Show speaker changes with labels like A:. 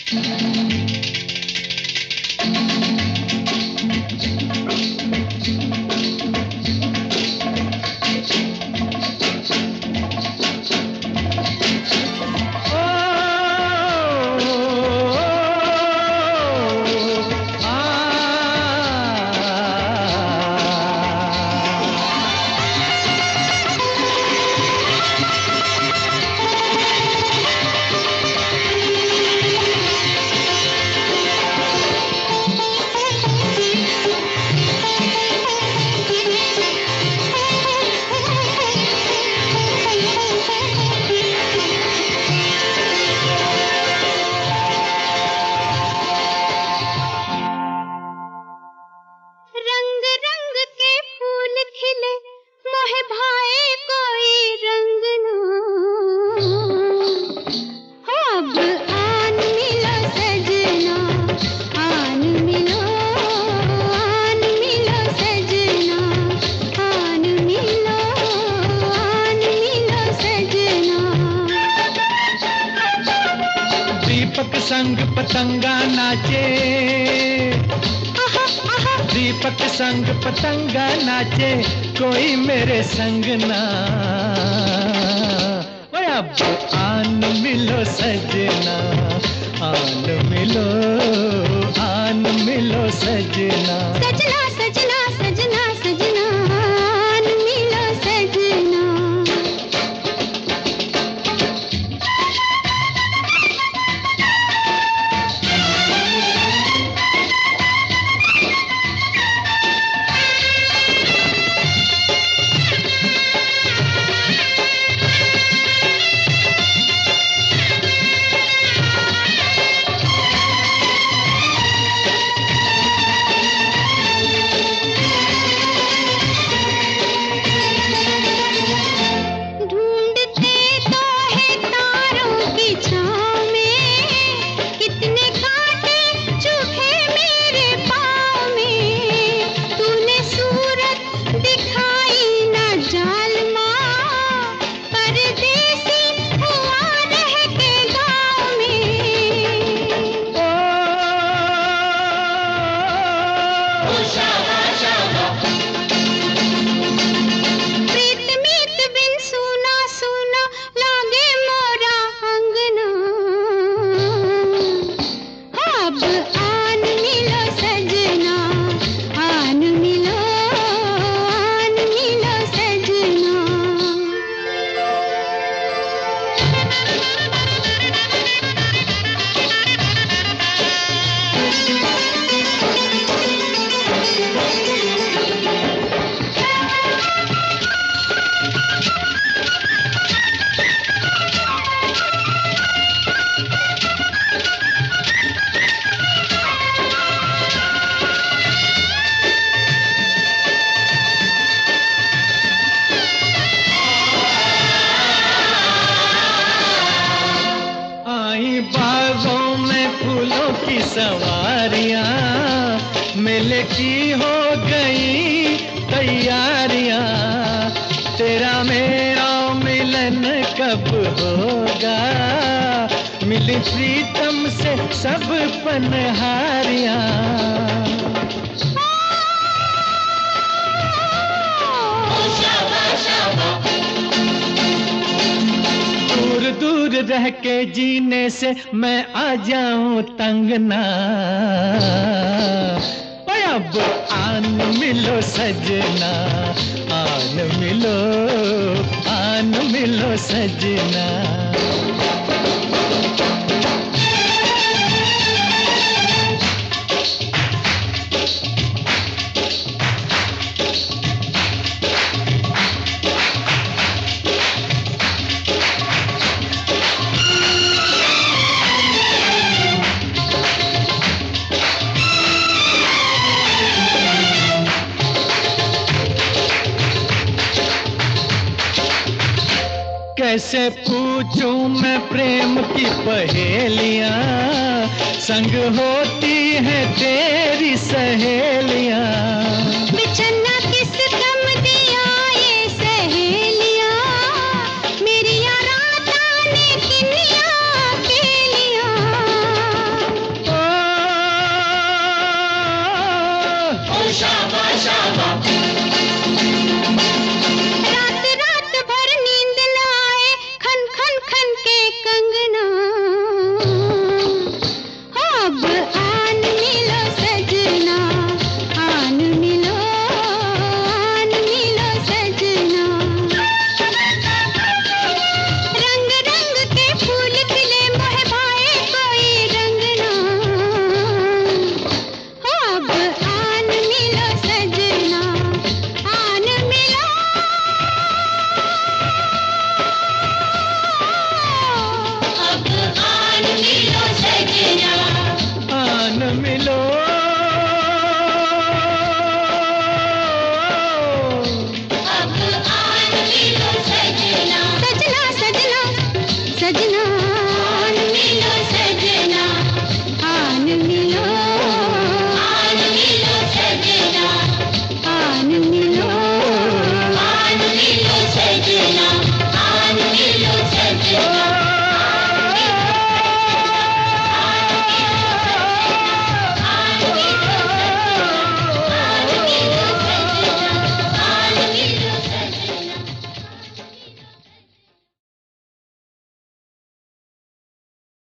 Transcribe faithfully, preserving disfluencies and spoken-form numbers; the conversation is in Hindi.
A: दीपक संग पतंगा नाचे, दीपक संग पतंगा नाचे, कोई मेरे संग ना। अब आन मिलो सजना, आन मिलो, आन मिलो सजना,
B: सजना सजना सजना सजना, आन मिलो सजना।
A: बागों में फूलों की सवारियां, मेले की हो गई तैयारियां, तेरा मेरा मिलन कब होगा, मिली प्रीतम से सब पनहारियां। दूर दूर रह के जीने से मैं आ जाऊं तंग ना। अब आन मिलो सजना, आन मिलो, आन मिलो सजना। कैसे पूछूं मैं प्रेम की पहेलियां, संग होती हैं तेरी सहेलियां।
B: बिछन्ना